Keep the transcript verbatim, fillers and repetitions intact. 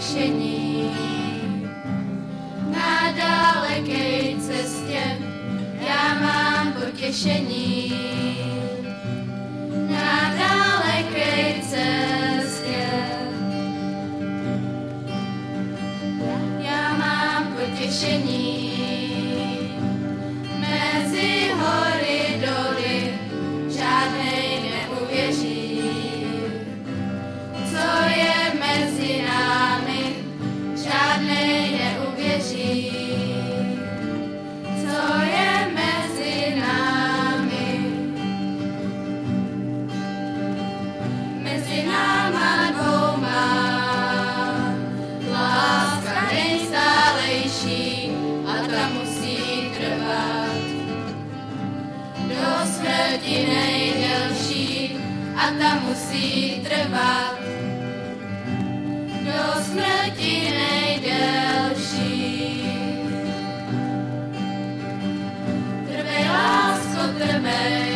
potěšení. Na daleké cestě já mám potěšení. Na daleké cestě já mám potěšení. Mezi hory doly žádnej neuvěří. Co je mezi námi, žádnej neuvěří. Co je mezi námi, mezi náma dvouma, láska nejstálejší a ta musí trvat. Do smrti nejdelší a ta musí trvat. Do smrti nejdelší. Trvej, lásko, trvej,